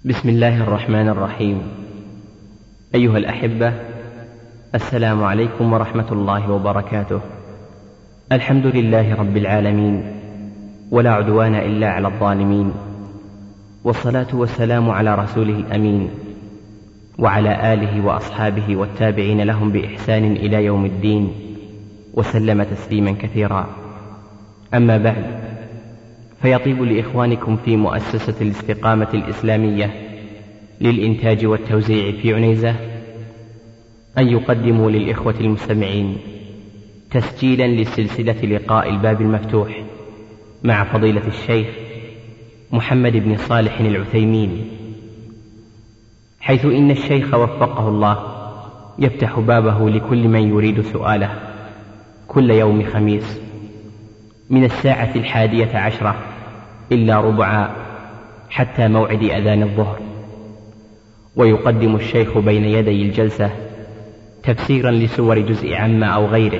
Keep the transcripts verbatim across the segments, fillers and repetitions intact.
بسم الله الرحمن الرحيم. أيها الأحبة، السلام عليكم ورحمة الله وبركاته. الحمد لله رب العالمين، ولا عدوان إلا على الظالمين، والصلاة والسلام على رسوله الأمين وعلى آله وأصحابه والتابعين لهم بإحسان إلى يوم الدين، وسلم تسليما كثيرا. أما بعد، فيطيب لإخوانكم في مؤسسة الاستقامة الإسلامية للإنتاج والتوزيع في عنيزة أن يقدموا للإخوة المستمعين تسجيلا لسلسلة لقاء الباب المفتوح مع فضيلة الشيخ محمد بن صالح العثيمين، حيث إن الشيخ وفقه الله يفتح بابه لكل من يريد سؤاله كل يوم خميس من الساعة الحادية عشرة إلا ربعا حتى موعد أذان الظهر. ويقدم الشيخ بين يدي الجلسة تفسيرا لسور جزء عما أو غيره،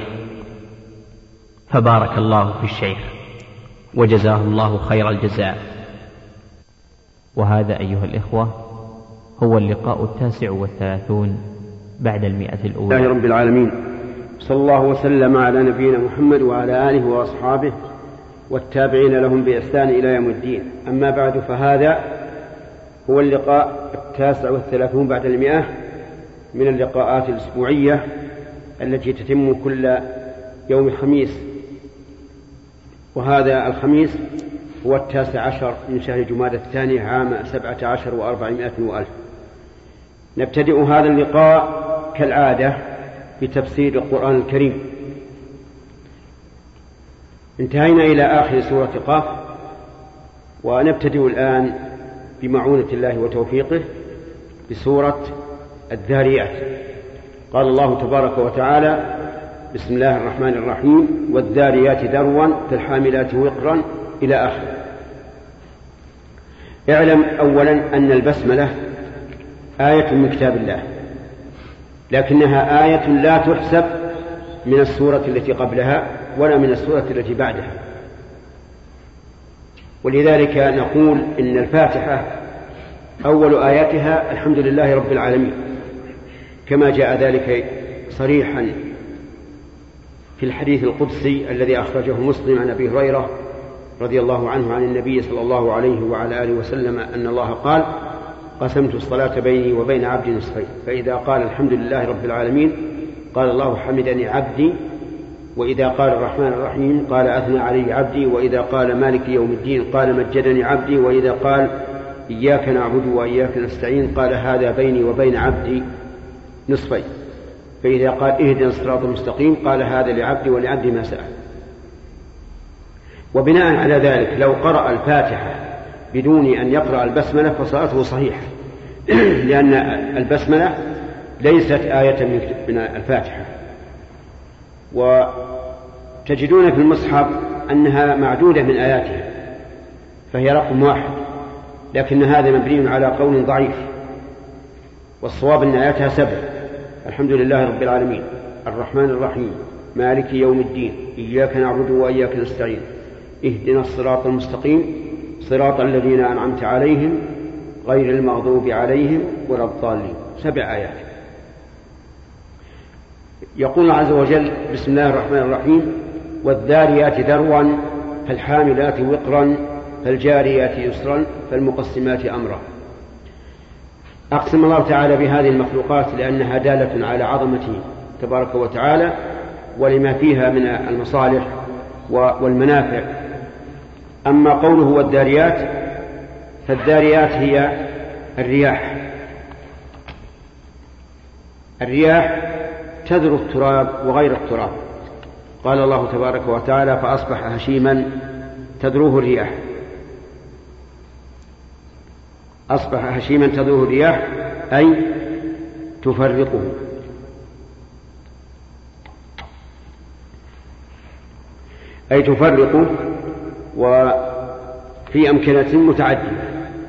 فبارك الله في الشيخ وجزاه الله خير الجزاء. وهذا أيها الإخوة هو اللقاء التاسع والثلاثون بعد المئة الأولى. الله رب العالمين، صلى الله وسلم على نبينا محمد وعلى آله وأصحابه والتابعين لهم بإحسان إلى يوم الدين. أما بعد، فهذا هو اللقاء التاسع والثلاثون بعد المئة من اللقاءات الأسبوعية التي تتم كل يوم خميس، وهذا الخميس هو التاسع عشر من شهر جمادى الثاني عام سبعة عشر وأربعمائة وألف. نبتدئ هذا اللقاء كالعادة بتفسير القرآن الكريم. انتهينا إلى آخر سورة قاف، ونبتدئ الآن بمعونة الله وتوفيقه بسورة الذاريات. قال الله تبارك وتعالى: بسم الله الرحمن الرحيم: والذاريات ذروا فالحاملات وقرا، إلى آخر. اعلم أولا أن البسملة آية من كتاب الله، لكنها آية لا تحسب من السورة التي قبلها ولا من السورة التي بعدها، ولذلك نقول إن الفاتحة أول آياتها الحمد لله رب العالمين، كما جاء ذلك صريحا في الحديث القدسي الذي أخرجه مسلم عن أبي هريرة رضي الله عنه عن النبي صلى الله عليه وعلى آله وسلم أن الله قال: قسمت الصلاة بيني وبين عبدي نصفين، فإذا قال الحمد لله رب العالمين قال الله حمدني عبدي، وإذا قال الرحمن الرحيم قال أثنى علي عبدي، وإذا قال مالك يوم الدين قال مجدني عبدي، وإذا قال إياك نعبد وإياك نستعين قال هذا بيني وبين عبدي نصفين، فإذا قال اهدنا الصراط المستقيم قال هذا لعبدي ولعبدي ما سأل. وبناء على ذلك لو قرأ الفاتحة بدون أن يقرأ البسملة فصلاته صحيحة، لأن البسملة ليست آية من الفاتحة. وتجدون في المصحف أنها معدودة من آياتها، فهي رقم واحد، لكن هذا مبني على قول ضعيف، والصواب أن آياتها سبع: الحمد لله رب العالمين، الرحمن الرحيم، مالك يوم الدين، إياك نعبد وإياك نستعين، اهدنا الصراط المستقيم، صراط الذين أنعمت عليهم غير المغضوب عليهم ولا الضالين. سبع آيات. يقول الله عز وجل: بسم الله الرحمن الرحيم: والذاريات ذروا فالحاملات وقرا فالجاريات يسرا فالمقسمات أمرا. أقسم الله تعالى بهذه المخلوقات لأنها دالة على عظمته تبارك وتعالى ولما فيها من المصالح والمنافع. أما قوله والذاريات، فالذاريات هي الرياح. الرياح تذر التراب وغير التراب. قال الله تبارك وتعالى: فأصبح هشيما تذروه الرياح. أصبح هشيما تذروه الرياح أي تفرقه. أي تفرقه وفي أمكنة متعددة.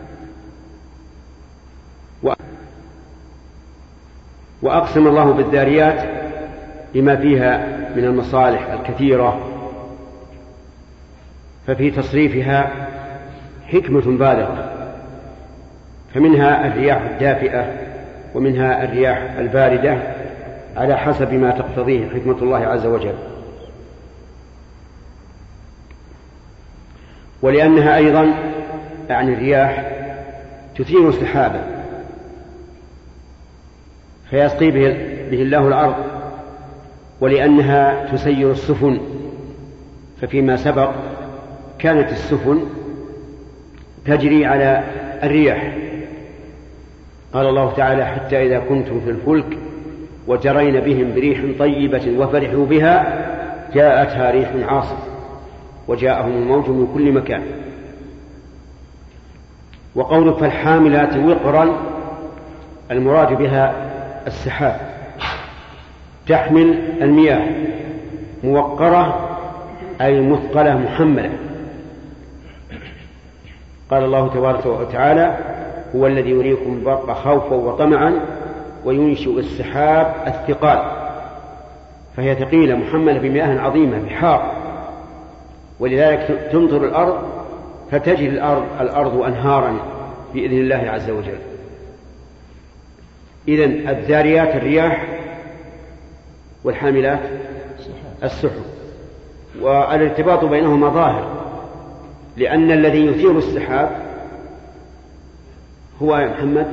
وأقسم الله بالذاريات لما فيها من المصالح الكثيرة، ففي تصريفها حكمة بالغة، فمنها الرياح الدافئة ومنها الرياح الباردة على حسب ما تقتضيه حكمة الله عز وجل. ولأنها أيضا يعني الرياح تثير السحابة فيسقي به الله الأرض، ولأنها تسير السفن، ففيما سبق كانت السفن تجري على الرياح. قال الله تعالى: حتى إذا كنتم في الفلك وجرين بهم بريح طيبة وفرحوا بها جاءتها ريح عاصف وجاءهم الموج من كل مكان. وقوله فالحاملات وقرا المراد بها السحاب، تحمل المياه، موقرة أي مثقلة محملة. قال الله تبارك وتعالى: هو الذي يريكم البرق خوفا وطمعا وينشئ السحاب الثقال، فهي ثقيلة محملة بمياه عظيمة بحار، ولذلك تمطر الأرض فتجري الأرض, الأرض أنهارا بإذن الله عز وجل. إذن الذاريات الرياح والحاملات السحب، والارتباط بينهما ظاهر، لأن الذي يثير السحاب هو يا محمد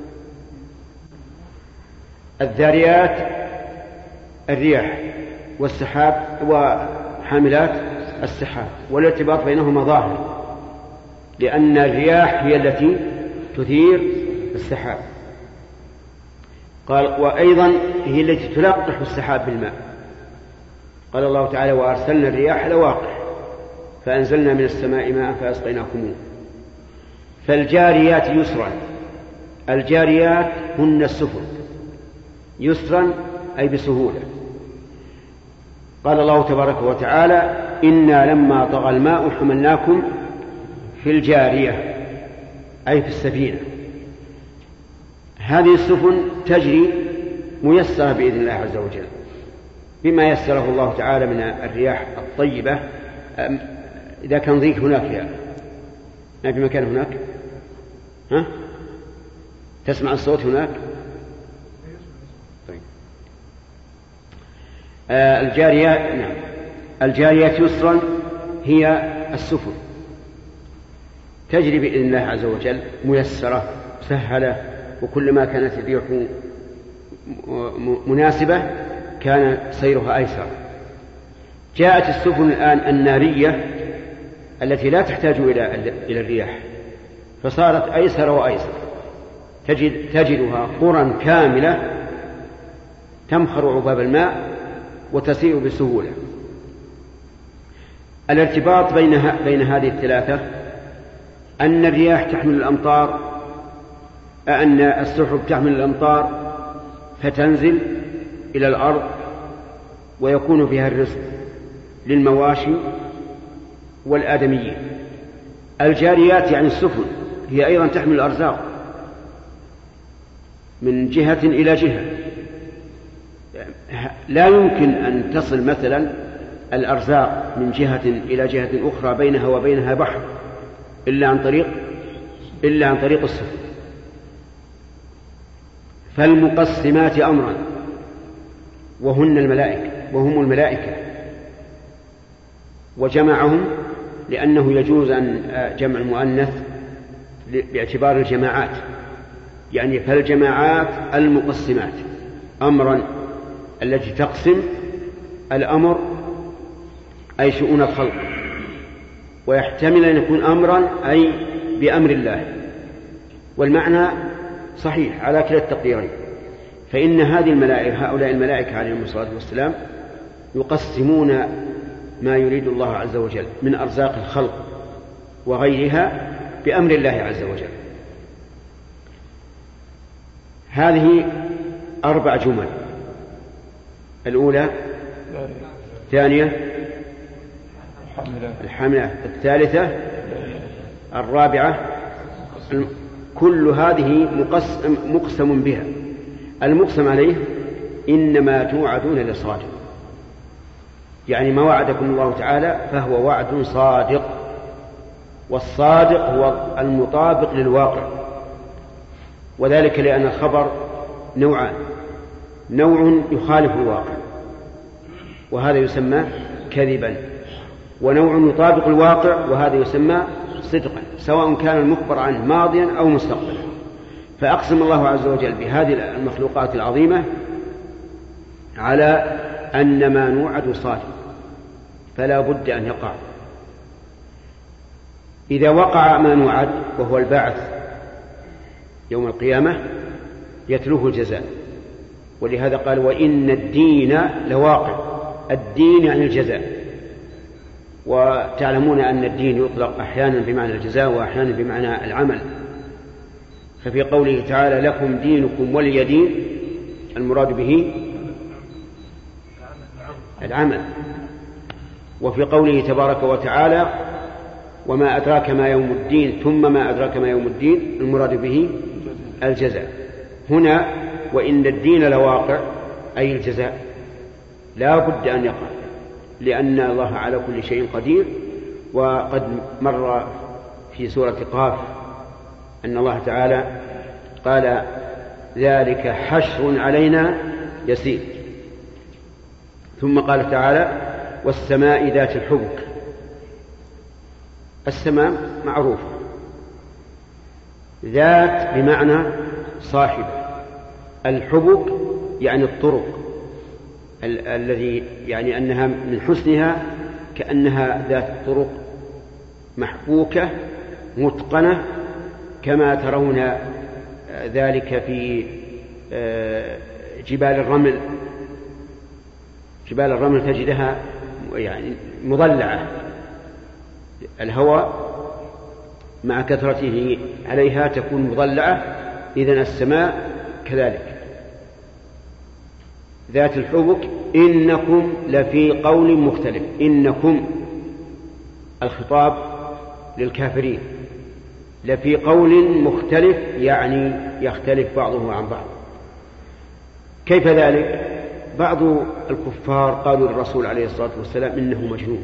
الذاريات الرياح والسحاب وحاملات السحاب، والارتباط بينهما ظاهر، لأن الرياح هي التي تثير السحاب. قال: وأيضا هي التي تلقح السحاب بالماء. قال الله تعالى: وأرسلنا الرياح لواقح فأنزلنا من السماء ماء فأسقيناكموه. فالجاريات يسرا، الجاريات هن السفن، يسرا أي بسهولة. قال الله تبارك وتعالى: إنا لما طغى الماء حملناكم في الجارية أي في السفينة. هذه السفن تجري ميسرة بإذن الله عز وجل بما يسره الله تعالى من الرياح الطيبة. إذا كان ضيق هناك يا ما في مكان هناك، ها؟ تسمع الصوت هناك؟ طيب. آه الجاريات، نعم، الجاريات يسرا هي السفن، تجري بإذن الله عز وجل ميسرة مسهلة، وكلما كانت الريح مناسبة كان سيرها أيسر. جاءت السفن الآن النارية التي لا تحتاج إلى إلى الرياح، فصارت أيسر وأيسر، تجد تجدها قرى كاملة تمخر عباب الماء وتسير بسهولة. الارتباط بين بين هذه الثلاثة أن الرياح تحمل الأمطار، أن السحب تحمل الأمطار فتنزل إلى الأرض ويكون فيها الرزق للمواشي والآدميين. الجاريات يعني السفن هي أيضا تحمل الأرزاق من جهة إلى جهة، لا يمكن أن تصل مثلا الأرزاق من جهة إلى جهة أخرى بينها وبينها بحر إلا عن طريق إلا عن طريق السفن. فالمقسمات أمرا وهن الملائكة وهم الملائكة، وجمعهم لأنه يجوز أن جمع المؤنث باعتبار الجماعات، يعني فالجماعات المقسمات أمرا التي تقسم الأمر أي شؤون الخلق، ويحتمل أن يكون أمرا أي بأمر الله، والمعنى صحيح على كلا التقديرين. فإن هذه الملائكة هؤلاء الملائكة عليهم الصلاة والسلام يقسمون ما يريد الله عز وجل من أرزاق الخلق وغيرها بأمر الله عز وجل. هذه أربع جمل: الأولى، الثانية الحاملة، الثالثة الرابعة، كل هذه مقسم, مقسم بها. المقسم عليه إنما توعدون لصادق، يعني ما وعدكم الله تعالى فهو وعد صادق، والصادق هو المطابق للواقع، وذلك لأن الخبر نوعان: نوع يخالف الواقع وهذا يسمى كذبا، ونوع يطابق الواقع وهذا يسمى صدقا، سواء كان المخبر عنه ماضيا أو مستقبلا. فأقسم الله عز وجل بهذه المخلوقات العظيمة على أن ما نوعد صادق فلا بد أن يقع. إذا وقع ما نوعد وهو البعث يوم القيامة يتلوه الجزاء، ولهذا قال: وإن الدين لواقع. الدين يعني الجزاء، وتعلمون أن الدين يطلق أحيانا بمعنى الجزاء وأحيانا بمعنى العمل. ففي قوله تعالى: لكم دينكم ولي دين، المراد به العمل. وفي قوله تبارك وتعالى: وما أدراك ما يوم الدين، ثم ما أدراك ما يوم الدين، المراد به الجزاء. هنا وإن الدين لواقع أي الجزاء لا بد أن يقع، لأن الله على كل شيء قدير. وقد مر في سورة قاف أن الله تعالى قال: ذلك حشر علينا يسير. ثم قال تعالى: والسماء ذات الحبك. السماء معروفة، ذات بمعنى صاحب، الحبك يعني الطرق ال- الذي يعني أنها من حسنها كأنها ذات طرق محبوكة متقنة، كما ترون ذلك في جبال الرمل. جبال الرمل تجدها يعني مضلعة، الهواء مع كثرته عليها تكون مضلعة. إذن السماء كذلك ذات الحبك. إنكم لفي قول مختلف. إنكم الخطاب للكافرين، لفي قول مختلف يعني يختلف بعضه عن بعض. كيف ذلك؟ بعض الكفار قالوا للرسول عليه الصلاة والسلام: إنه مجنون،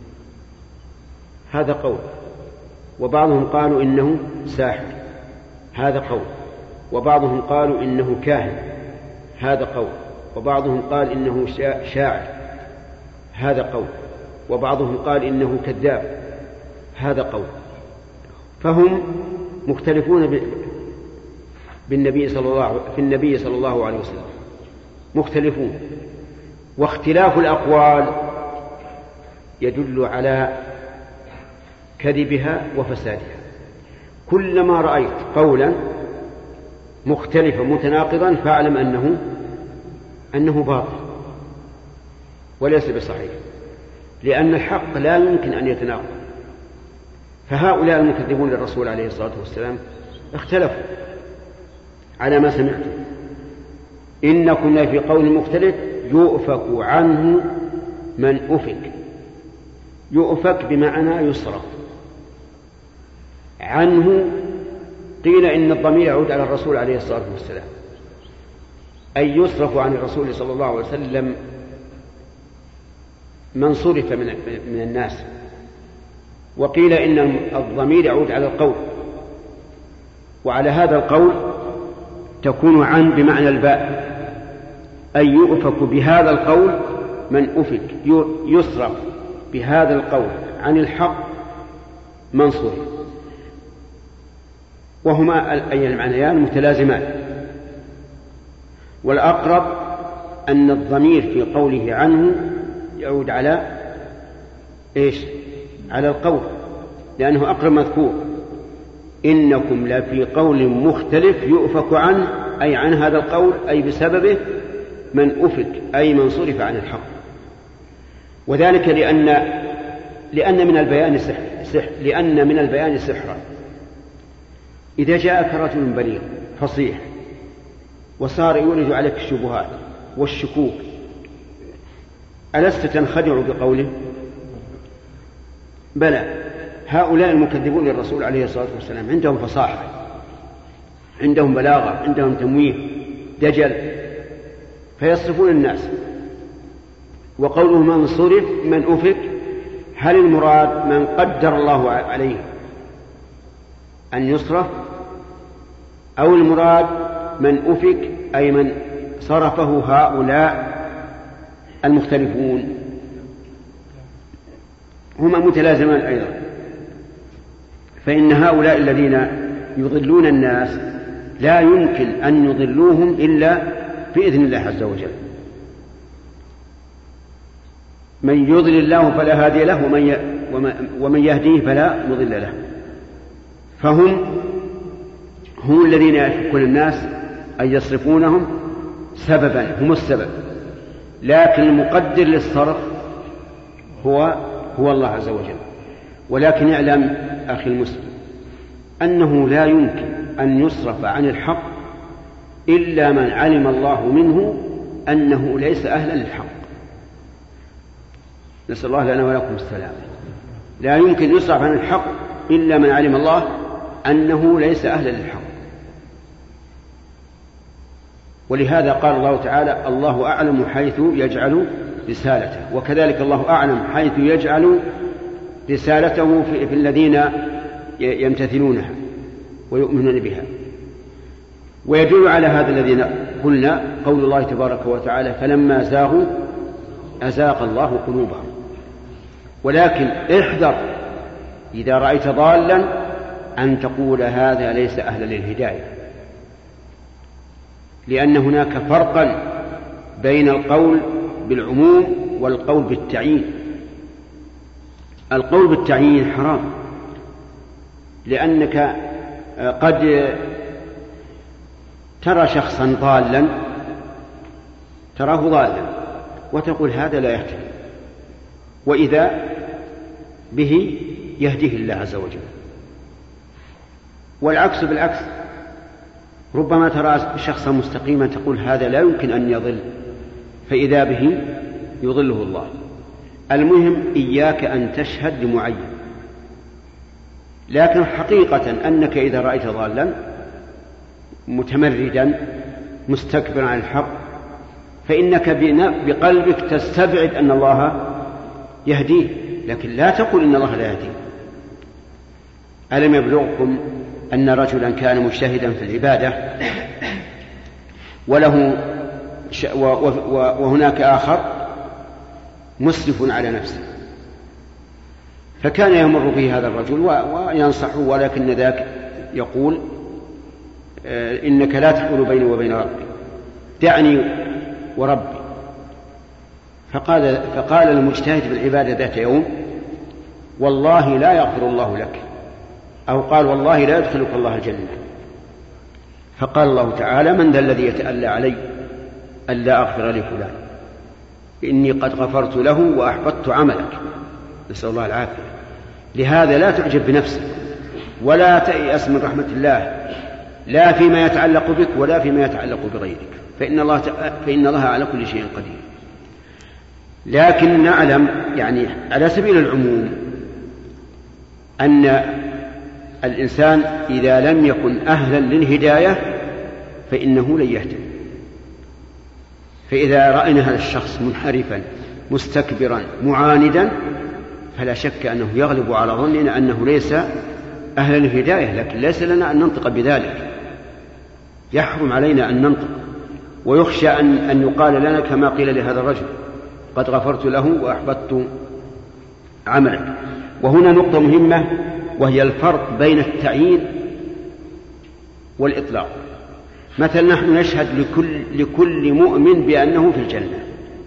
هذا قول. وبعضهم قالوا: إنه ساحر، هذا قول. وبعضهم قالوا: إنه كاهن، هذا قول. وبعضهم قال: إنه شاعر، هذا قول. وبعضهم قال: إنه كذاب، هذا قول. فهم مختلفون بالنبي صلى الله في النبي صلى الله عليه وسلم، مختلفون. واختلاف الأقوال يدل على كذبها وفسادها. كلما رأيت قولا مختلفا متناقضا فاعلم أنه أنه باطل وليس بصحيح، لأن الحق لا يمكن أن يتناقض. فهؤلاء المكذبون للرسول عليه الصلاة والسلام اختلفوا على ما سمعتم. إنكم لفي قول مختلف يؤفك عنه من أفك. يؤفك بمعنى يصرف عنه. قيل إن الضمير يعود على الرسول عليه الصلاة والسلام، أي يصرف عن الرسول صلى الله عليه وسلم من صرف من, من الناس. وقيل إن الضمير يعود على القول، وعلى هذا القول تكون عن بمعنى الباء، أي يؤفك بهذا القول من أفك، يصرف بهذا القول عن الحق من صرف. وهما أي المعنيان متلازمان. والأقرب أن الضمير في قوله عنه يعود على إيش؟ على القول، لأنه أقرب مذكور. إنكم لفي قول مختلف يؤفك عنه، أي عن هذا القول، أي بسببه من أفك، أي من صرف عن الحق. وذلك لأن لأن من البيان سحر, سحر لأن من البيان سحرا. إذا جاءك رجل بليغ فصيح وصار يولد عليك الشبهات والشكوك، ألست تنخدع بقوله؟ بلى. هؤلاء المكذبون للرسول عليه الصلاة والسلام عندهم فصاحة، عندهم بلاغة، عندهم تمويه، دجل، فيصرفون الناس. وقوله من صرف من أفك، هل المراد من قدر الله عليه أن يصرف، أو المراد من أفك أي من صرفه هؤلاء المختلفون، هما متلازمان أيضا. فإن هؤلاء الذين يضلون الناس لا يمكن أن يضلوهم إلا بإذن الله عز وجل. من يضلل الله فلا هادي له ومن يهديه فلا مضل له. فهم هم الذين يفكون الناس أن يصرفونهم سببا، هم السبب، لكن المقدر للصرف هو هو الله عز وجل. ولكن اعلم أخي المسلم أنه لا يمكن أن يصرف عن الحق إلا من علم الله منه أنه ليس أهلا للحق. نسأل الله لنا ولكم السلام. لا يمكن يصرف عن الحق إلا من علم الله أنه ليس أهلا للحق. ولهذا قال الله تعالى: الله أعلم حيث يجعل رسالته. وكذلك الله أعلم حيث يجعل رسالته في الذين يمتثلونها ويؤمنون بها. ويدل على هذا الذين قلنا قول الله تبارك وتعالى: فلما زاغوا أزاغ الله قلوبهم. ولكن احذر إذا رأيت ضالا أن تقول هذا ليس أهلا للهداية، لأن هناك فرقا بين القول بالعموم والقول بالتعيين. القول بالتعيين حرام، لأنك قد ترى شخصا ضالا، تراه ضالا وتقول هذا لا يهتدي، وإذا به يهديه الله عز وجل. والعكس بالعكس، ربما ترى شخصا مستقيما تقول هذا لا يمكن أن يضل، فإذا به يضله الله. المهم إياك أن تشهد لمعين، لكن حقيقة أنك إذا رأيت ضالا متمردا مستكبرا عن الحق فإنك بقلبك تستبعد أن الله يهديه، لكن لا تقول إن الله لا يهديه. ألم يبلغكم أن رجلا كان مجتهدا في العبادة وله ش... و... و... وهناك آخر مسرف على نفسه، فكان يمر به هذا الرجل و... وينصحه، ولكن ذاك يقول إنك لا تحول بيني وبين ربي، دعني وربي. فقال, فقال المجتهد في العبادة ذات يوم: والله لا يغفر الله لك، أو قال: والله لا يدخلك الله الجنة. فقال الله تعالى: من ذا الذي يتألى علي ألا أغفر لفلان؟ إني قد غفرت له وأحبطت عملك. نسأل الله العافية. لهذا لا تعجب بنفسك ولا تيأس من رحمة الله، لا فيما يتعلق بك ولا فيما يتعلق بغيرك، فإن الله, فإن الله على كل شيء قدير. لكن نعلم يعني على سبيل العموم أن الإنسان إذا لم يكن أهلا للهداية فإنه لن يهتدي. فإذا رأينا هذا الشخص منحرفا مستكبرا معاندا فلا شك أنه يغلب على ظننا أنه ليس أهلا للهداية، لكن ليس لنا أن ننطق بذلك، يحرم علينا أن ننطق، ويخشى أن, أن يقال لنا كما قيل لهذا الرجل: قد غفرت له وأحبطت عملك. وهنا نقطة مهمة، وهي الفرق بين التعيين والإطلاق. مثلا نحن نشهد لكل, لكل مؤمن بأنه في الجنة،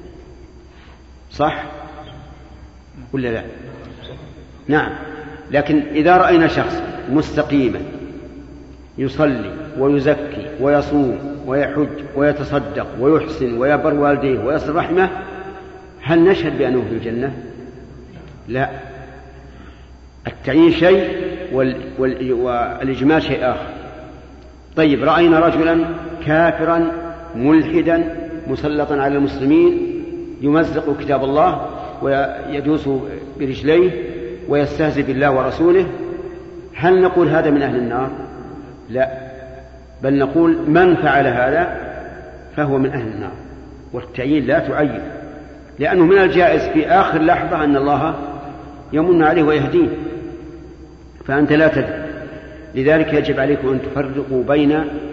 صح ولا لا؟ نعم. لكن إذا رأينا شخص مستقيما يصلي ويزكي ويصوم ويحج ويتصدق ويحسن ويبر والديه ويصل رحمه، هل نشهد بأنه في الجنة؟ لا. التعيين شيء والإجمال شيء آخر. طيب، رأينا رجلا كافرا ملحدا مسلطا على المسلمين يمزق كتاب الله ويدوس برجليه ويستهزئ بالله ورسوله، هل نقول هذا من أهل النار؟ لا، بل نقول من فعل هذا فهو من أهل النار. والتعيين لا تعين، لأنه من الجائز في آخر لحظة أن الله يمن عليه ويهديه، فأنت لا تدري. لذلك يجب عليكم أن تفرقوا بين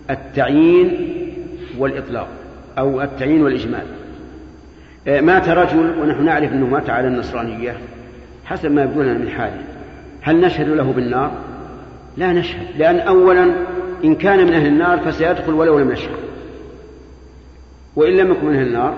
التعيين والإطلاق أو التعيين والإجمال. مات رجل ونحن نعرف أنه مات على النصرانية حسب ما يبدو لنا من حاله، هل نشهد له بالنار؟ لا نشهد، لأن أولا إن كان من أهل النار فسيدخل ولو لم نشهد، وإن لم يكن من أهل النار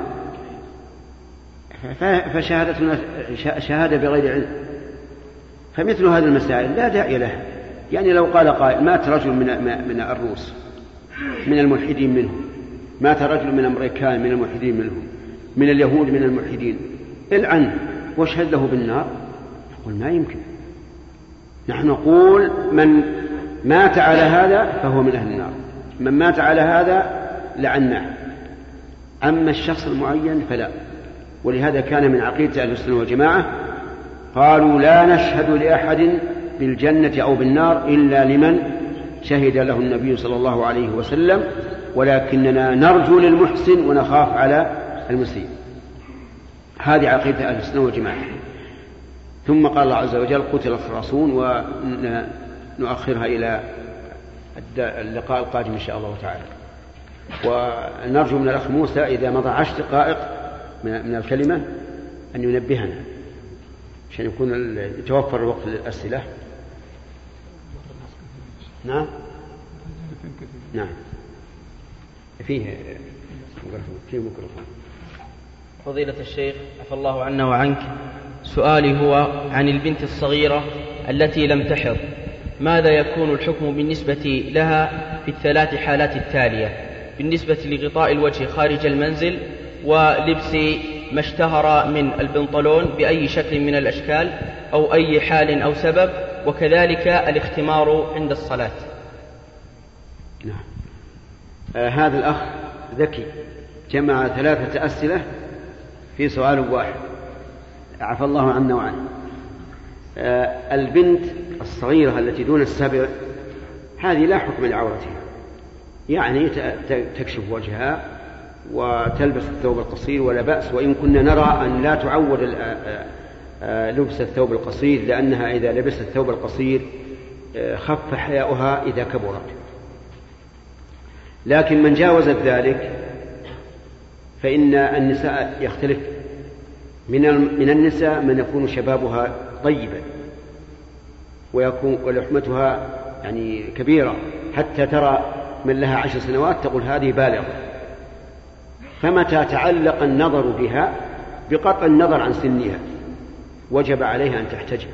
فشهادتنا شهادة بغير علم. فمثل هذه المسائل لا داعي لها. يعني لو قال قائل مات رجل من من الروس من الملحدين منهم، مات رجل من الأمريكان من الملحدين منهم، من اليهود من الملحدين، العنه واشهد له بالنار، نقول ما يمكن. نحن نقول من مات على هذا فهو من أهل النار، من مات على هذا لعناه، أما الشخص المعين فلا. ولهذا كان من عقيدة أهل السنة والجماعة قالوا لا نشهد لأحد بالجنة أو بالنار إلا لمن شهد له النبي صلى الله عليه وسلم، ولكننا نرجو للمحسن ونخاف على المسيء. هذه عقيدة أهل السنة والجماعة. ثم قال الله عز وجل قتل الخراصون، ونؤخرها إلى اللقاء القادم إن شاء الله تعالى. ونرجو من الأخ موسى إذا مضى عشر دقائق من الكلمة أن ينبهنا عشان يكون يتوفر الوقت للأسئلة. نعم نعم فيه فيه ميكروفون. فضيلة الشيخ عفى الله عنا وعنك، سؤالي هو عن البنت الصغيرة التي لم تحض، ماذا يكون الحكم بالنسبة لها في الثلاث حالات التالية؟ بالنسبة لغطاء الوجه خارج المنزل، ولبس ما اشتهر من البنطلون بأي شكل من الأشكال أو أي حال أو سبب، وكذلك الاختمار عند الصلاة. نعم. آه هذا الأخ ذكي جمع ثلاثة أسئلة في سؤال واحد، عفى الله عنا وعنه. آه البنت الصغيرة التي دون السبع هذه لا حكم لعورتها، يعني تكشف وجهها وتلبس الثوب القصير ولا بأس، وإن كنا نرى أن لا تعود لبس الثوب القصير، لأنها إذا لبست الثوب القصير خف حياؤها إذا كبرت. لكن من جاوزت ذلك فإن النساء يختلف، من النساء من يكون شبابها طيبا ويكون ولحمتها يعني كبيرة، حتى ترى من لها عشر سنوات تقول هذه بالغة، فمتى تعلق النظر بها بقطع النظر عن سنها وجب عليها أن تحتجب.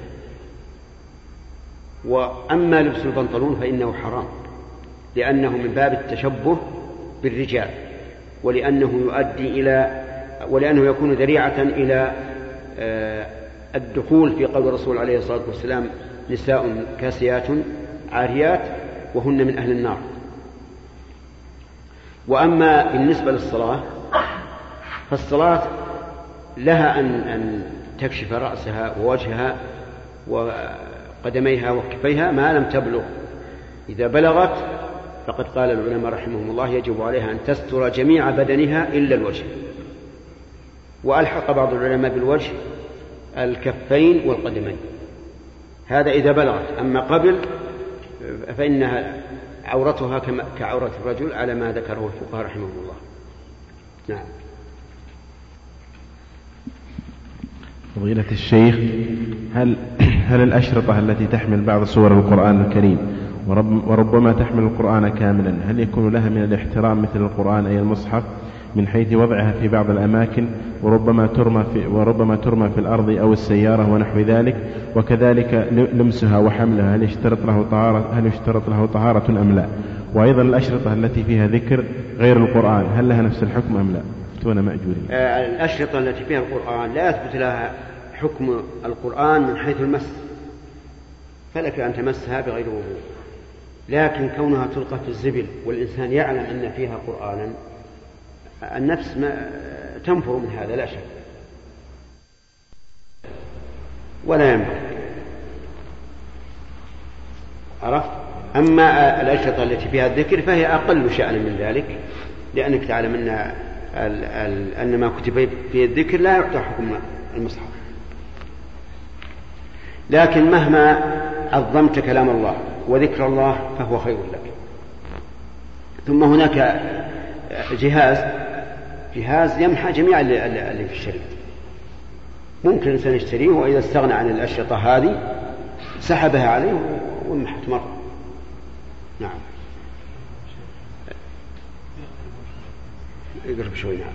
وأما لبس البنطلون فإنه حرام، لأنه من باب التشبه بالرجال، ولأنه يؤدي إلى ولأنه يكون ذريعة إلى الدخول في قول الرسول عليه الصلاة والسلام نساء كاسيات عاريات وهن من أهل النار. وأما بالنسبة للصلاة فالصلاة لها أن, أن تكشف رأسها ووجهها وقدميها وكفيها ما لم تبلغ. إذا بلغت فقد قال العلماء رحمهم الله يجب عليها أن تستر جميع بدنها إلا الوجه، وألحق بعض العلماء بالوجه الكفين والقدمين، هذا إذا بلغت. أما قبل فإنها عورتها كعورة الرجل على ما ذكره الفقهاء رحمهم الله. نعم. فضيلة الشيخ، هل هل الأشرطة التي تحمل بعض سور القرآن الكريم ورب وربما تحمل القرآن كاملا هل يكون لها من الاحترام مثل القرآن أي المصحف من حيث وضعها في بعض الأماكن وربما ترمى في وربما ترمى في الأرض أو السيارة ونحو ذلك، وكذلك لمسها وحملها هل يشترط له طهارة هل يشترط له طهارة أم لا؟ وأيضا الأشرطة التي فيها ذكر غير القرآن هل لها نفس الحكم أم لا؟ فتونا مأجورين. آه الأشرطة التي فيها القرآن لا يثبت لها حكم القرآن من حيث المس، فلك أن تمسها بغير وضوء، لكن كونها تلقى في الزبل والإنسان يعلم أن فيها قرآنا النفس ما تنفر من هذا لا شك، ولا ينبغي. عرفت؟ أما الأشرطة التي فيها الذكر فهي أقل شأنا من ذلك، لأنك تعلم أن أن ما كتب في الذكر لا يعطى حكم المصحف. لكن مهما عظمت كلام الله وذكر الله فهو خير لك. ثم هناك جهاز جهاز يمحى جميع اللي في الشريط، ممكن الإنسان يشتريه وإذا استغنى عن الأشرطة هذه سحبها عليه ومحت مرة. نعم يقرب شوي. نعم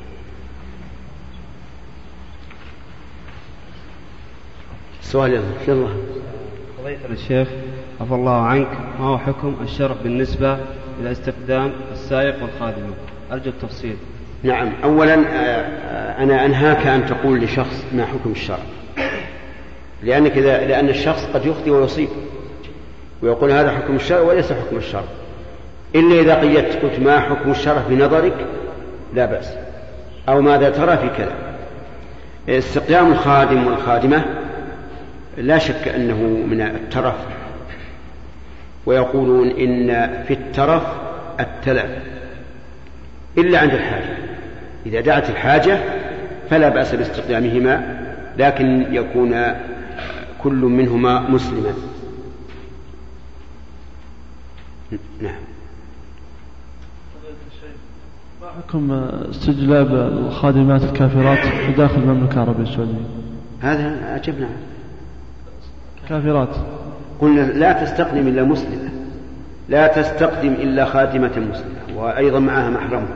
السؤال يلا. فضيلة الشيخ عفى الله عنك، ما هو حكم الشرع بالنسبة إلى استخدام السائق والخادمة؟ أرجو التفصيل. نعم، أولا أنا أنهاك أن تقول لشخص ما حكم الشرع، لأنك إذا لأن الشخص قد يخطئ ويصيب ويقول هذا حكم الشرع وليس حكم الشرع، إلا إذا قيدت قلت ما حكم الشرع بنظرك لا بأس، أو ماذا ترى في كذا. استخدام الخادم والخادمة لا شك أنه من الترف، ويقولون إن في الترف التلف إلا عند الحاجة، إذا دعت الحاجة فلا بأس باستخدامهما، لكن يكون كل منهما مسلما. نعم. ما حكم استجلاب الخادمات الكافرات في داخل المملكة العربية السعودية؟ هذا أجبنا كافرات، قلنا لا تستخدم إلا مسلمة، لا تستخدم إلا خادمة مسلمة وأيضا معها محرمها،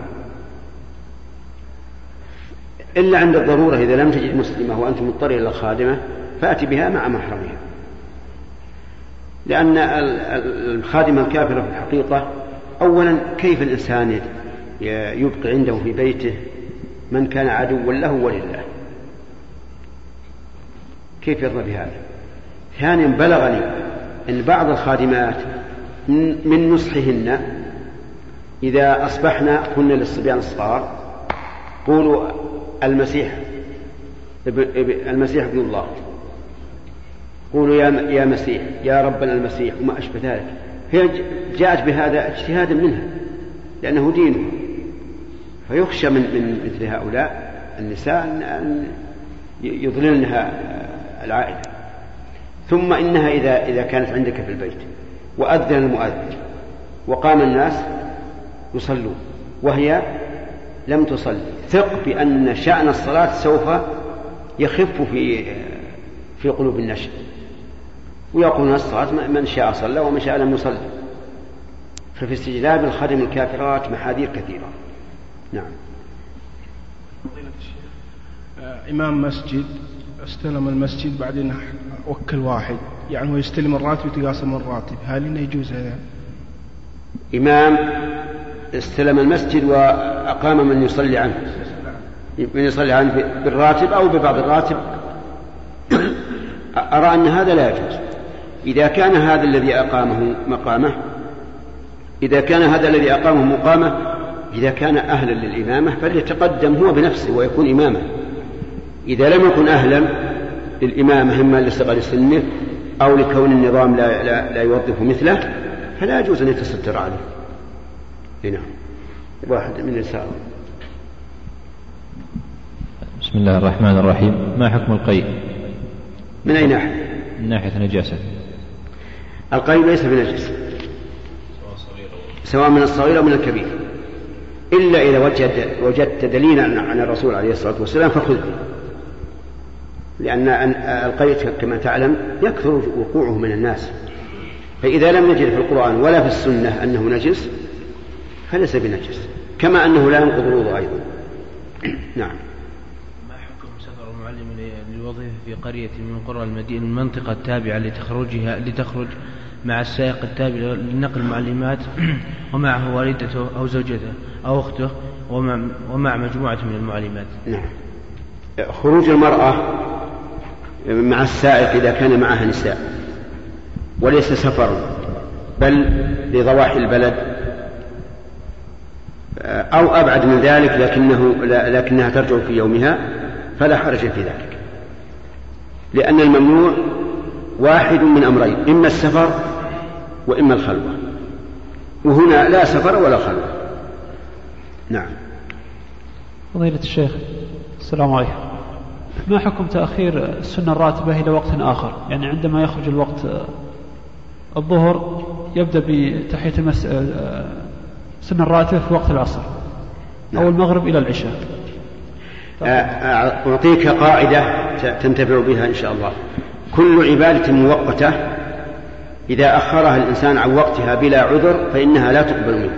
إلا عند الضرورة إذا لم تجد مسلمة وأنت مضطر إلى الخادمة فأتي بها مع محرمها، لأن الخادمة الكافرة في الحقيقة أولا كيف الإنسان يبقي عنده في بيته من كان عدوا له ولله؟ كيف يرضى بهذا؟ ثانيا بلغني أن بعض الخادمات من نصحهن إذا أصبحنا قلنا للصبيان الصغار قولوا المسيح المسيح ابن الله، قولوا يا مسيح يا ربنا المسيح وما أشبه ذلك. هي جاءت بهذا اجتهادا منها لأنه دينه، فيخشى من, من مثل هؤلاء النساء أن يضللنها العائلة. ثم إنها إذا, إذا كانت عندك في البيت وأذن المؤذن وقام الناس يصلون وهي لم تصلي، ثق بأن شأن الصلاة سوف يخف في في قلوب الناس، ويقولون الصلاة من شاء صلى ومن شاء لم يصلي. ففي استجلاب الخادم الكافرات محاذير كثيرة. نعم. إمام مسجد استلم المسجد بعدين وكل واحد، يعني هو يستلم الراتب ويتقاسم الراتب، هل إنه يجوز هذا؟ إمام استلم المسجد وأقام من يصلي عنه، من يصلي عنه بالراتب أو ببعض الراتب، أرى أن هذا لا يجوز. إذا كان هذا الذي أقامه مقامه إذا كان هذا الذي أقامه مقامه إذا كان أهلا للإمامة فليتقدم هو بنفسه ويكون إماما. إذا لم يكن أهلا للإمامة إما لصغر سنه أو لكون النظام لا, لا, لا يوظف مثله فلا يجوز أن يتستر عليه. هنا واحد من النساء. بسم الله الرحمن الرحيم. ما حكم القيء؟ من أي ناحية؟ من ناحية النجاسة. القيء ليس بنجس سواء من الصغير أو من الكبير، إلا إذا وجدت, وجدت دليلا عن الرسول عليه الصلاة والسلام فخذ به، لأن القيء كما تعلم يكثر وقوعه من الناس، فإذا لم نجد في القرآن ولا في السنة أنه نجس فليس بنجس، كما أنه لا ينقض الوضوء أيضا. نعم. ما حكم سفر المعلم للوظيفة في قرية من قرى المدينة المنطقة التابعة لتخرجها لتخرج مع السائق التابع لنقل المعلمات ومعه والدته أو زوجته أو أخته ومع, ومع مجموعة من المعلمات؟ نعم. خروج المرأة مع السائق إذا كان معها نساء وليس سفر بل لضواحي البلد أو أبعد من ذلك لكنه لكنها ترجع في يومها فلا حرج في ذلك، لأن الممنوع واحد من أمرين، إما السفر وإما الخلوة، وهنا لا سفر ولا خلوة. نعم. فضيلة الشيخ السلام عليكم. ما حكم تأخير السنة الراتبة إلى وقت آخر؟ يعني عندما يخرج الوقت الظهر يبدأ بتحية المس... سنة الراتبة في وقت العصر أو المغرب إلى العشاء. أعطيك قاعدة تنتفع بها إن شاء الله. كل عبادة مؤقتة إذا أخرها الإنسان عن وقتها بلا عذر فإنها لا تقبل منه،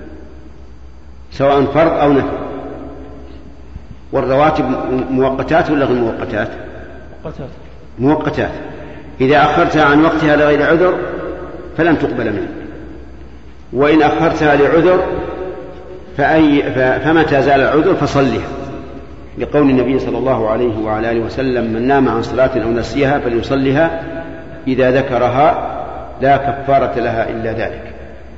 سواء فرض أو نفل. والرواتب مؤقتات ولا غير مؤقتات؟ مؤقتات. مؤقتات. إذا أخرتها عن وقتها لغير عذر فلن تقبل منه، وإن أخرتها لعذر فأي فمتى زال العذر فصلها، لقول النبي صلى الله عليه وعلى آله وسلم: من نام عن صلاة أو نسيها فليصلها إذا ذكرها لا كفارة لها إلا ذلك.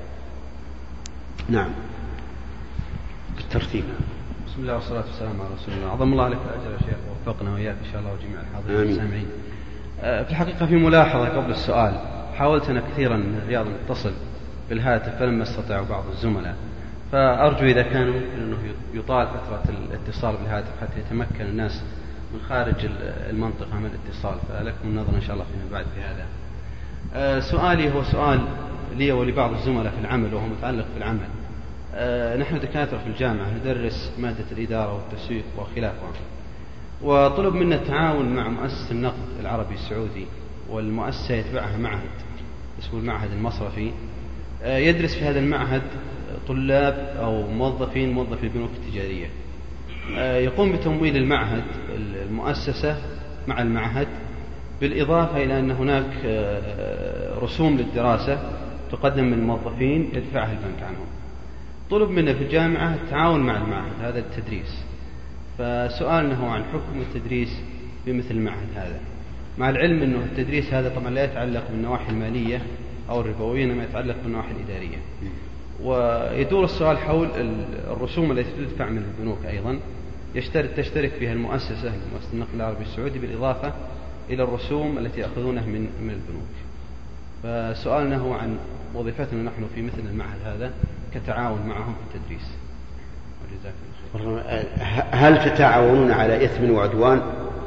نعم، بالترتيب. بسم الله والصلاة والسلام على رسول الله. عظم الله لك الأجر يا شيخ، ووفقنا وإياك إن شاء الله وجميع الحاضرين والسامعين. في الحقيقة في ملاحظة قبل السؤال، حاولت أنا كثيرا من الرياض نتصل بالهاتف فلم يستطيع بعض الزملاء، فأرجو إذا كانوا أنه يطال فترة الاتصال بالهاتف حتى يتمكن الناس من خارج المنطقة من الاتصال، فلكم النظر إن شاء الله فيما بعد في هذا. أه سؤالي هو سؤال لي ولبعض الزملاء في العمل وهو متعلق بالعمل. أه نحن دكاترة في الجامعة ندرس مادة الإدارة والتسويق وخلافها، وطلب منا التعاون مع مؤسسة النقد العربي السعودي، والمؤسسة يتبعها معهد اسمه المعهد المصرفي. أه يدرس في هذا المعهد طلاب أو موظفين موظفي البنوك التجارية. أه يقوم بتمويل المعهد المؤسسة مع المعهد، بالإضافة إلى أن هناك رسوم للدراسة تقدم من الموظفين يدفعها البنك عنهم. طلب منا في الجامعة التعاون مع المعهد هذا التدريس، فسؤالنا هو عن حكم التدريس بمثل المعهد هذا، مع العلم أنه التدريس هذا طبعا لا يتعلق بالنواحي المالية أو الربوية، إنما يتعلق بالنواحي الإدارية. ويدور السؤال حول الرسوم التي تدفع من البنوك أيضا يشترك تشترك فيها المؤسسة مؤسسة النقد العربي السعودي، بالإضافة إلى الرسوم التي يأخذونها من من البنوك. فسؤالنا هو عن وظيفتنا نحن في مثل المعهد هذا كتعاون معهم في التدريس. وجزاكم الله خير. هل تتعاونون على إثم وعدوان؟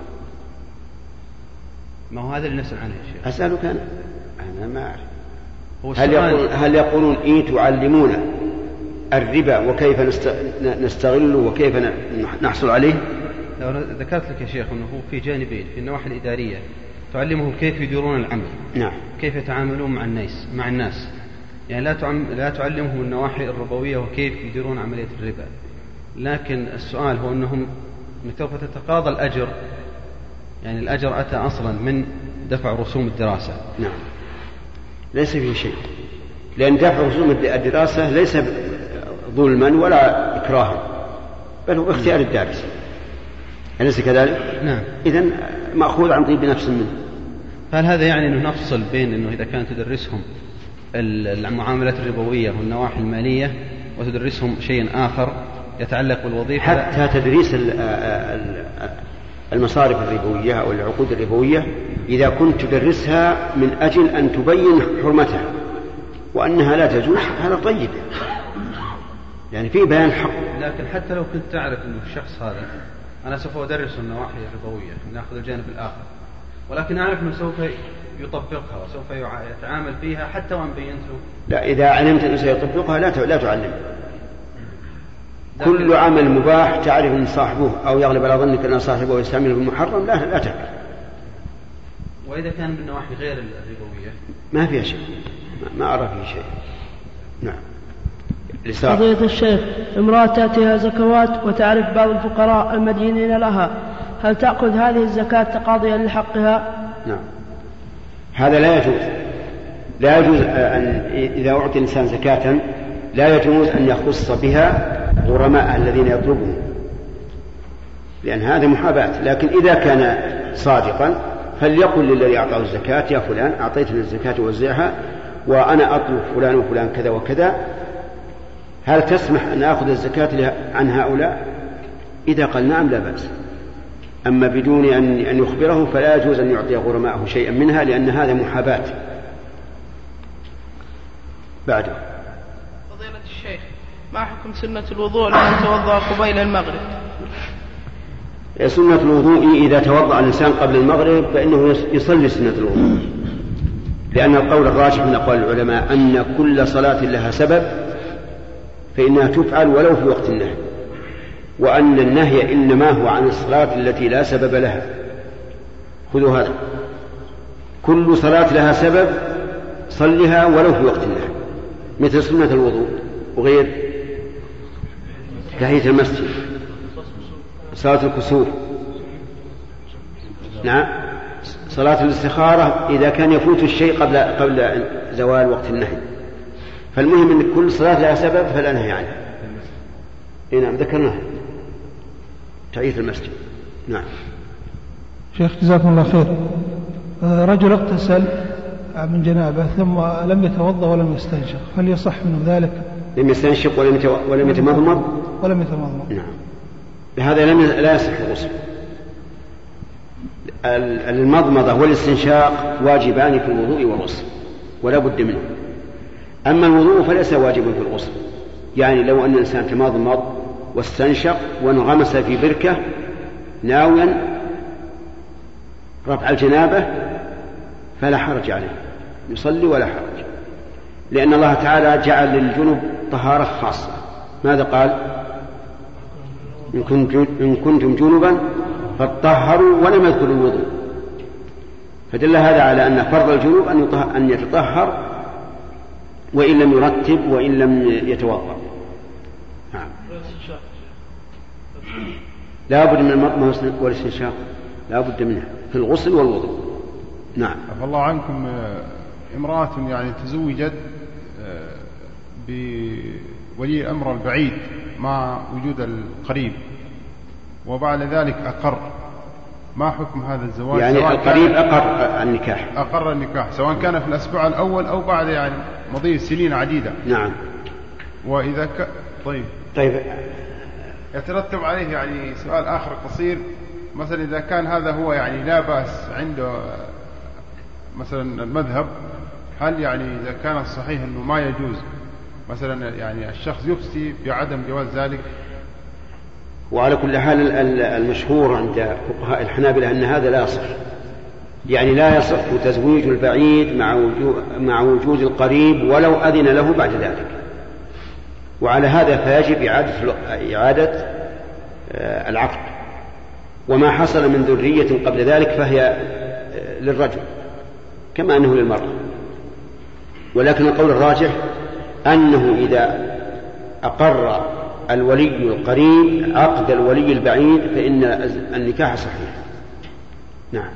ما هو هذا اللي نسأل عنه يا شيخ. أسألك أنا أنا ما أعرف. هل يقول هل يقولون إيه تعلمون الربا وكيف نستغله وكيف نحصل عليه؟ لو ذكرت لك يا شيخ أنه هو في جانبين، في النواحي الإدارية تعلمهم كيف يديرون العمل، نعم، كيف يتعاملون مع الناس مع الناس يعني لا لا تعلمهم النواحي الربوية وكيف يديرون عملية الربا. لكن السؤال هو أنهم سوف تتقاضى الأجر، يعني الأجر أتى أصلا من دفع رسوم الدراسة. نعم، ليس فيه شيء، لأن دفع رسوم الدراسة ليس ظلما ولا إكراها، بل هو اختيار الدارس، أليس كذلك؟ نعم. إذن مأخوذ عن طيب نفس منه. هل هذا يعني أنه نفصل بين أنه إذا كانت تدرسهم المعاملات الربوية والنواحي المالية وتدرسهم شيء آخر يتعلق بالوظيفة؟ حتى تدريس المصارف الربوية أو العقود الربوية إذا كنت تدرسها من أجل أن تبين حرمتها وأنها لا تجوز، هذا طيب، يعني في بيان حق. لكن حتى لو كنت تعرف أن الشخص هذا أنا سوف أدرس النواحي الربوية، نأخذ الجانب الآخر، ولكن أعرف أنه سوف يطبقها وسوف يتعامل فيها حتى وأن بينت له. لا، إذا علمت أنه سيطبقها لا لا تعلم. كل عمل مباح تعرف أن صاحبه أو يغلب على ظنك أن صاحبه يستعمله بالمحرم لا لا تفعل. وإذا كان بالنواحي غير الربوية ما فيها شيء، ما أرى فيه شيء. نعم. فضيلة الشيخ، امرأة تأتيها زكوات وتعرف بعض الفقراء المدينين لها، هل تأخذ هذه الزكاة تقاضيا لحقها؟ نعم، هذا لا يجوز. لا يجوز أن إذا أعطي الإنسان زكاة لا يجوز أن يخص بها غرماء الذين يطلبون، لأن هذا محاباة. لكن إذا كان صادقا فليقل للذي أعطاه الزكاة: يا فلان أعطيتني الزكاة وزعها وأنا أطلب فلان وفلان كذا وكذا، هل تسمح أن أخذ الزكاة عن هؤلاء؟ إذا قال نعم لا بأس. أما بدون أن يخبره فلا يجوز أن يعطي غرماءه شيئا منها، لأن هذا محاباة. بعده فضيلة الشيخ، ما حكم سنة الوضوء لمن توضأ قبيل المغرب؟ سنة الوضوء إذا توضأ الإنسان قبل المغرب فإنه يصلي سنة الوضوء، لأن القول الراجح من أقوال العلماء أن كل صلاة لها سبب، فإنها تفعل ولو في وقت النهي، وأن النهي إنما هو عن الصلاة التي لا سبب لها. خذوا هذا، كل صلاة لها سبب صلها ولو في وقت النهي، مثل سنة الوضوء وغير تحية المسجد، صلاة الكسوف، نعم، صلاة الاستخارة إذا كان يفوت الشيء قبل قبل زوال وقت النهي. فالمهم أن كل صلاة لها سبب فلا نهي عنها. إيه نعم ذكرناها، تحية المسجد. نعم. شيخ جزاكم الله خير. رجل اغتسل من جنابه ثم لم يتوضأ ولم يستنشق، هل يصح منه ذلك؟ لم يستنشق ولم ولم يتمضمض ولم يتمضمض. نعم، بهذا لم لا يصح الغسل. المضمضة والاستنشاق واجبان في الوضوء والغسل ولا بد منه. أما الوضوء فليس واجبا في الغسل، يعني لو أن الإنسان تمضمض واستنشق وانغمس في بركة ناويا رفع الجنابة فلا حرج عليه، يصلي ولا حرج، لأن الله تعالى جعل للجنب طهارة خاصة. ماذا قال؟ إن كنتم جنبا فاطهروا، ولم يذكر الوضوء، فدل هذا على أن فرض الجنوب أن يتطهر وإن لم يرتب وإن لم يتوضأ. نعم. لا بد من المضمضة والاستنشاق، لا بد منها في الغسل والوضوء. نعم. عفى الله عنكم، امرأة يعني تزوجت بولي الأمر البعيد مع وجود القريب، وبعد ذلك أقر، ما حكم هذا الزواج؟ يعني القريب أقر النكاح، أقر النكاح سواء كان في الأسبوع الأول أو بعد يعني مضي سنين عديدة. نعم. وإذا ك... طيب طيب يترتب عليه يعني سؤال آخر قصير، مثلا إذا كان هذا هو يعني لا بأس عنده مثلا المذهب، هل يعني إذا كان الصحيح أنه ما يجوز مثلا يعني الشخص يفتي بعدم جواز ذلك؟ وعلى كل حال المشهور عند فقهاء الحنابلة أن هذا لا يصح، يعني لا يصح تزويج البعيد مع وجود, مع وجود القريب ولو أذن له بعد ذلك. وعلى هذا فيجب إعادة, إعادة العقد، وما حصل من ذرية قبل ذلك فهي للرجل كما أنه للمرأة. ولكن القول الراجح أنه إذا أقر الولي القريب عقد الولي البعيد فإن النكاح صحيح. نعم.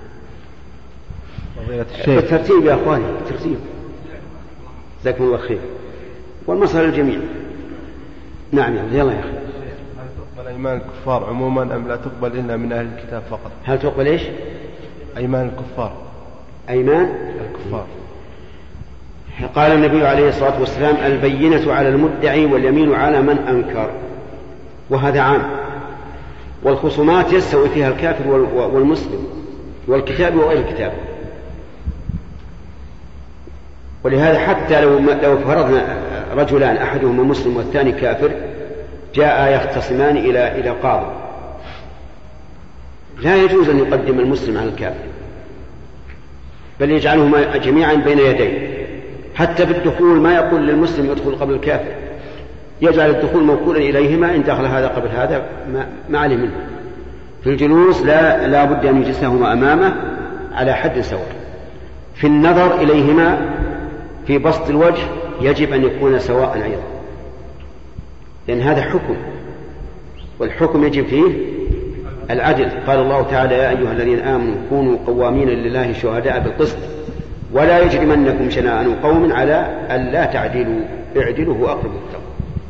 بالترتيب يا أخواني، بالترتيب، جزاكم الله خير، والمصلحة للجميع. نعم يلا يا أخي. هل تقبل أيمان الكفار عموما أم لا تقبل إلا من أهل الكتاب فقط؟ هل تقبل إيش؟ أيمان الكفار. أيمان الكفار. قال النبي عليه الصلاة والسلام: البينة على المدعي واليمين على من أنكر. وهذا عام، والخصومات يستوي فيها الكافر والمسلم والكتاب وغير الكتاب. ولهذا حتى لو لو فرضنا رجلان أحدهما مسلم والثاني كافر جاء يختصمان إلى إلى قاضي، لا يجوز أن يقدم المسلم على الكافر، بل يجعلهما جميعا بين يديه. حتى بالدخول ما يقول للمسلم يدخل قبل الكافر، يجعل الدخول موكولا إليهما، إن دخل هذا قبل هذا ما عليه منه. في الجلوس لا, لا بد أن يجلسهما أمامه على حد سواء. في النظر إليهما في بسط الوجه يجب أن يكون سواء أيضا، لأن هذا حكم، والحكم يجب فيه العدل. قال الله تعالى: يا أيها الذين آمنوا كونوا قوامين لله شهداء بالقسط ولا يجرمنكم شنآن قوم على ألا تعدلوا اعدلوا هو أقرب للتقوى.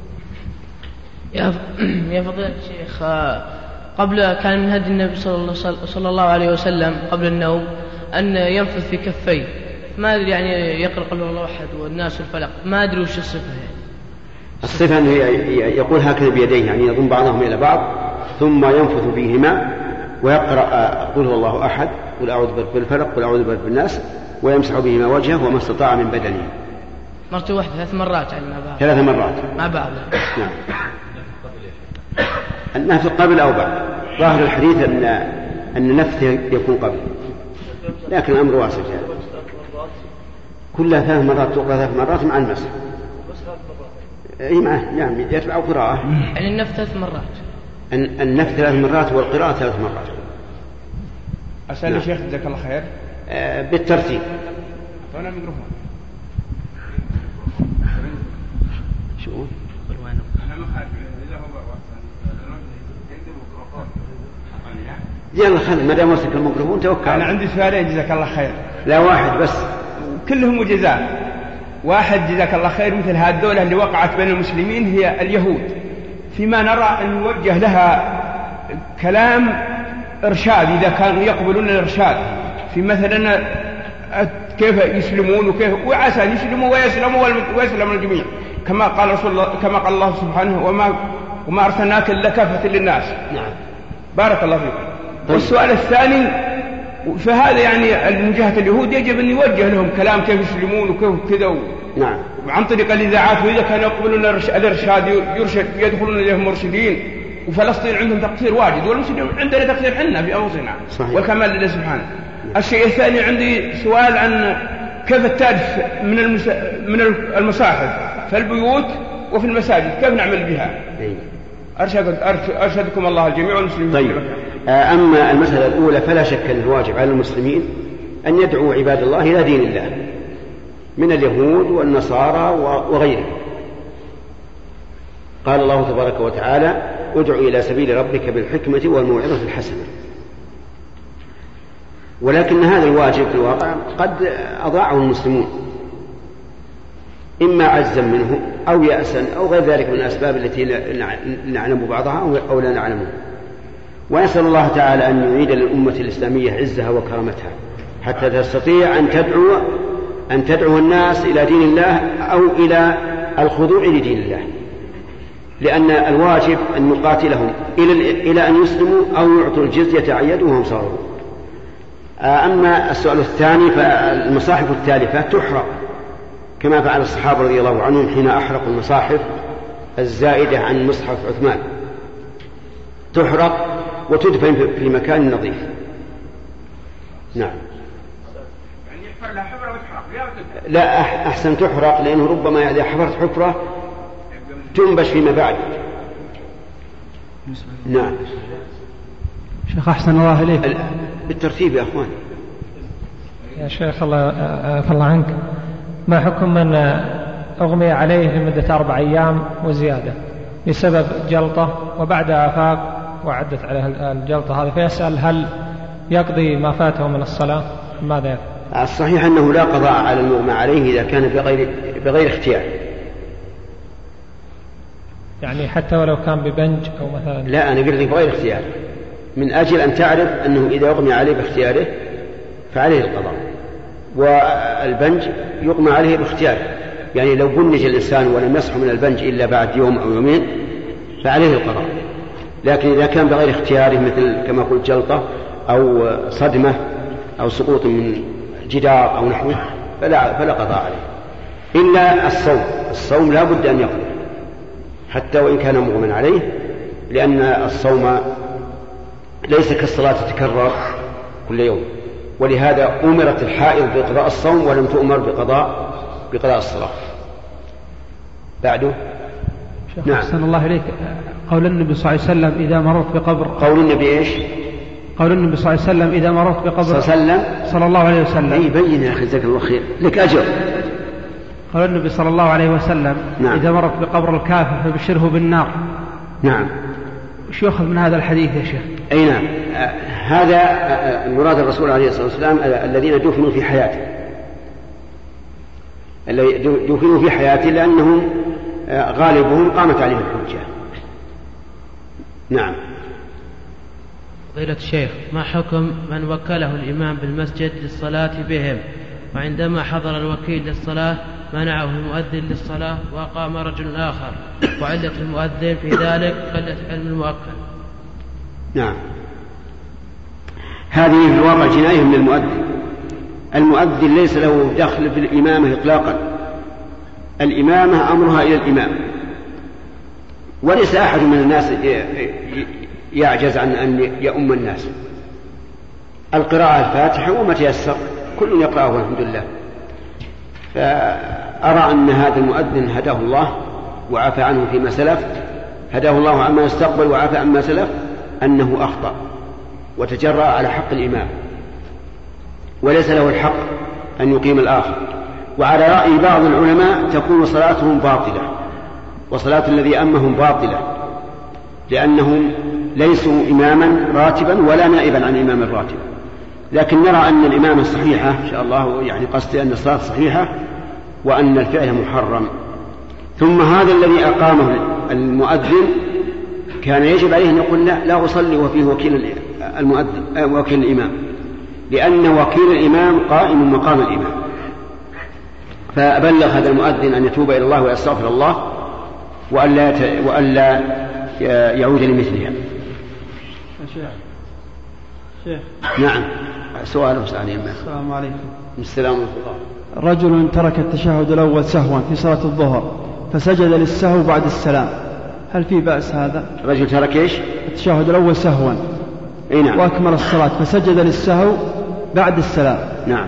يا فضيلة الشيخ، قبل كان من هدي النبي صلى الله عليه وسلم قبل النوم أن ينفث في كفيه، ما أدري يعني يقرأ قل هو الله أحد والناس الفلق، ما أدري وش الصفة يعني. الصفة أنه يقول هكذا بيديه، يعني يضم بعضهم إلى بعض ثم ينفث فيهما ويقرأ قل هو الله أحد قل أعوذ برب الفلق قل أعوذ برب الناس، ويمسح بهما وجهه وما استطاع من بدنه. مرة واحدة ثلاث مرات يعني مع بعض. ثلاث مرات مع بعض. نعم. النفث قبل أو بعد، ظاهر الحديث أن أن النفث يكون قبل، لكن الأمر واسع يعني. كلها ثلاث مرات تقرأ ثلاث مرات مع المسح. اي نعم يتبع قراءة. يعني النفث ثلاث مرات. النفث ثلاث مرات والقراءة ثلاث مرات. أسأل نعم. شيخ جزاك الله خير. آه بالترتيب. أنا الميكروفون. شو؟ يلا خل ما دام وصلك الميكروفون توكل. أنا عندي سؤالين جزاك الله خير. لا واحد بس. كلهم مجزاء. واحد جزاك الله خير مثل هذه الدولة اللي وقعت بين المسلمين هي اليهود، فيما نرى أن يوجه لها كلام إرشاد إذا كانوا يقبلون الإرشاد في مثلا كيف يسلمون وكيف وعسى أن يسلموا ويسلموا ويسلم الجميع كما قال رسول الله كما قال الله سبحانه وما وما أرسلناك إلا كافة للناس. نعم. بارك الله فيكم. والسؤال الثاني فهذا يعني من جهة اليهود يجب أن يوجه لهم كلام كيف يسلمون وكيف كذا. نعم. عن طريق الإذاعات، وإذا كانوا يقبلون الإرشاد يرشد يدخلون إليهم مرشدين. وفلسطين عندهم تقصير واجد والمسلمين عندنا تقصير حنا في أنفسنا والكمال لله سبحانه. الشيء الثاني عندي سؤال عن كيف التعرف من المس... من المصاحف في البيوت وفي المساجد كيف نعمل بها؟ أرشد أرشدكم الله الجميع والمسلمين. طيب. أما المسألة الأولى فلا شك أن الواجب على المسلمين أن يدعوا عباد الله إلى دين الله من اليهود والنصارى وغيرهم. قال الله تبارك وتعالى ادع إلى سبيل ربك بالحكمة والموعظة الحسنة. ولكن هذا الواجب في الواقع قد أضاعه المسلمون إما عجزا منه أو يأسا أو غير ذلك من الأسباب التي نعلم بعضها أو لا نعلمها. ونسأل الله تعالى أن يعيد للأمة الإسلامية عزها وكرامتها حتى تستطيع أن تدعو أن تدعو الناس إلى دين الله أو إلى الخضوع لدين الله، لأن الواجب أن نقاتلهم إلى إلى أن يسلموا أو يعطوا الجزية عن يد وهم صغار. أما السؤال الثاني فالمصاحف التالفة تحرق كما فعل الصحابة رضي الله عنهم حين أحرقوا المصاحف الزائدة عن مصحف عثمان، تحرق وتدفن في مكان نظيف. نعم. لا أحسن تحرق، لأنه ربما إذا حفرت حفرة تنبش فيما بعد. نعم. شيخ أحسن الله إليك. بالترتيب يا أخوان. يا شيخ الله عفى الله عنك، ما حكم من أغمي عليه لمدة أربع أيام وزيادة بسبب جلطة وبعدها أفاق وعدت عليه الجلطة هذه، فيسأل هل يقضي ما فاته من الصلاة؟ ماذا يفعل؟ الصحيح أنه لا قضاء على المغمى عليه إذا كان بغير بغير اختيار. يعني حتى ولو كان ببنج أو مثلا؟ لا، أنا قلت بغير اختيار، من أجل أن تعرف أنه إذا أغمي عليه باختياره فعليه القضاء، والبنج يغمى عليه باختياره. يعني لو بنج الإنسان ولم يصح من البنج إلا بعد يوم أو يومين فعليه القضاء. لكن إذا كان بغير اختياره مثل كما قلت جلطة أو صدمة أو سقوط من جدار أو نحوه فلا, فلا قضاء عليه. إلا الصوم، الصوم لا بد أن يقضي حتى وإن كان مغمى عليه، لأن الصوم ليس كالصلاة تتكرر كل يوم، ولهذا أمرت الحائض بقضاء الصوم ولم تؤمر بقضاء بقضاء الصلاة. بعده. نعم. أحسن الله إليك، قول النبي صلى الله عليه وسلم إذا مررت بقبر. قول النبي إيش؟ قول النبي صلى الله عليه وسلم إذا مررت بقبر صلى الله عليه وسلم صلى الله عليه وسلم. أي بين يا أخي جزاك الله خير، لك أجر. قال النبي صلى الله عليه وسلم نعم. إذا مرت بقبر الكافر فبشره بالنار. نعم. وش يؤخذ من هذا الحديث يا شيخ؟ أي نعم. آه هذا آه مراد الرسول عليه الصلاة والسلام آه الذين دفنوا في حياته، الذين دفنوا في حياته لأنهم آه غالبهم قامت عليهم الحجة. نعم. فضيلة الشيخ، ما حكم من وكله الإمام بالمسجد للصلاة بهم، وعندما حضر الوكيل للصلاة منعه المؤذن للصلاة وقام رجل آخر، وعلة المؤذن في ذلك قلة علم المؤكد؟ نعم. هذه في الواقع جناية من المؤذن. المؤذن ليس له دخل في الإمامة إطلاقا، الإمامة أمرها إلى الإمام، وليس أحد من الناس يعجز عن أن يؤم الناس. القراءة الفاتحة وما تيسر كل يقرأه والحمد لله. فأرى أن هذا المؤذن هداه الله وعفى عنه فيما سلف، هداه الله عما يستقبل وعفى عما سلف، أنه أخطأ وتجرأ على حق الإمام وليس له الحق أن يقيم الآخر. وعلى رأي بعض العلماء تكون صلاتهم باطلة وصلاة الذي أمهم باطلة، لأنهم ليسوا إماما راتبا ولا نائبا عن إمام الراتب. لكن نرى أن الإمامة صحيحة إن شاء الله، يعني قصدي أن الصلاة صحيحة وأن الفعل محرم. ثم هذا الذي أقامه المؤذن كان يجب عليه أن يقول لا, لا أصلي وفيه وكيل المؤذن وكيل الإمام، لأن وكيل الإمام قائم مقام الإمام. فأبلغ هذا المؤذن أن يتوب إلى الله ويستغفر الله وألا وألا يعود لمثلها. شيخ شيخ نعم، سؤال سألين. السلام عليكم. السلام عليكم. رجل ترك التشهد الأول سهوا في صلاة الظهر فسجد للسهو بعد السلام، هل في بأس هذا؟ رجل ترك إيش؟ التشهد الأول سهوا. إيه نعم. وأكمل الصلاة فسجد للسهو بعد السلام. نعم.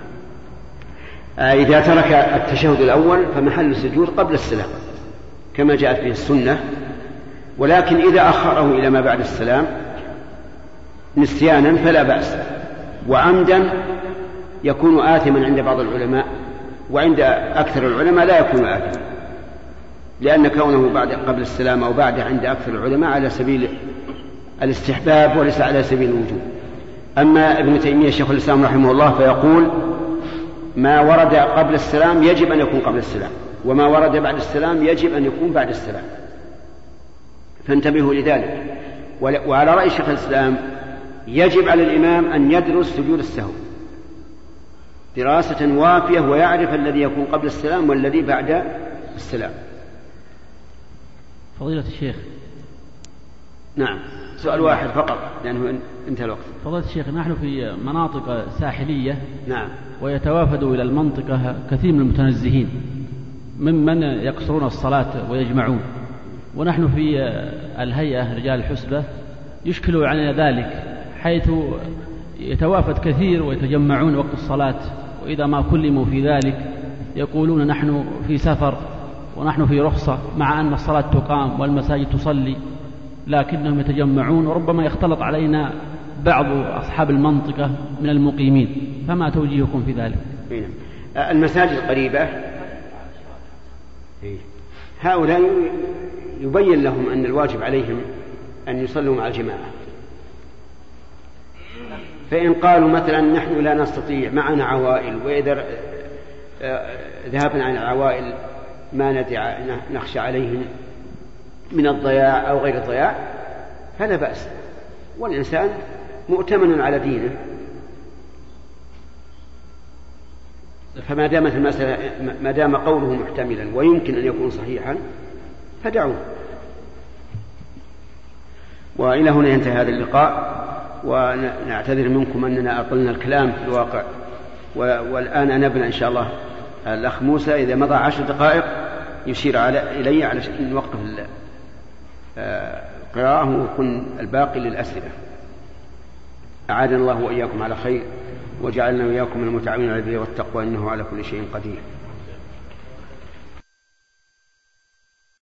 آه إذا ترك التشهد الأول فمحل السجود قبل السلام كما جاءت به السنة، ولكن إذا أخره إلى ما بعد السلام نسيانا فلا بأس، وعمدا يكون آثما عند بعض العلماء، وعند أكثر العلماء لا يكون آثما، لأن كونه بعد قبل السلام أو بعد عند أكثر العلماء على سبيل الاستحباب وليس على سبيل الوجوب. أما ابن تيمية شيخ الإسلام رحمه الله فيقول ما ورد قبل السلام يجب أن يكون قبل السلام، وما ورد بعد السلام يجب أن يكون بعد السلام، فانتبهوا لذلك. وعلى رأي شيخ الإسلام يجب على الإمام أن يدرس سجود السهو دراسة وافية ويعرف الذي يكون قبل السلام والذي بعد السلام. فضيلة الشيخ. نعم، سؤال واحد فقط لأنه انتهى الوقت. فضيلة الشيخ، نحن في مناطق ساحلية. نعم. ويتوافد إلى المنطقة كثير من المتنزهين ممن يقصرون الصلاة ويجمعون، ونحن في الهيئة رجال الحسبة يشكلوا علينا ذلك، حيث يتوافد كثير ويتجمعون وقت الصلاة، وإذا ما كلموا في ذلك يقولون نحن في سفر ونحن في رخصة، مع أن الصلاة تقام والمساجد تصلي، لكنهم يتجمعون، وربما يختلط علينا بعض أصحاب المنطقة من المقيمين، فما توجيهكم في ذلك؟ المساجد القريبة هؤلاء يبين لهم أن الواجب عليهم أن يصلوا مع الجماعة، فإن قالوا مثلا نحن لا نستطيع معنا عوائل، وإذا ذهبنا عن العوائل ما ندع نخشى عليهم من الضياع أو غير الضياع فلا بأس، والإنسان مؤتمن على دينه، فما دامت المسألة ما دام قوله محتملا ويمكن أن يكون صحيحا فدعوه. وإلى هنا ينتهي هذا اللقاء، ونعتذر منكم أننا أطلنا الكلام في الواقع، والآن نبنى إن شاء الله الأخ موسى إذا مضى عشر دقائق يشير على إلي على أن نوقف القراءة ويكون الباقي للأسئلة. أعادنا الله وإياكم على خير، وجعلنا وإياكم من المتعاونين على البر والتقوى، إنه على كل شيء قدير.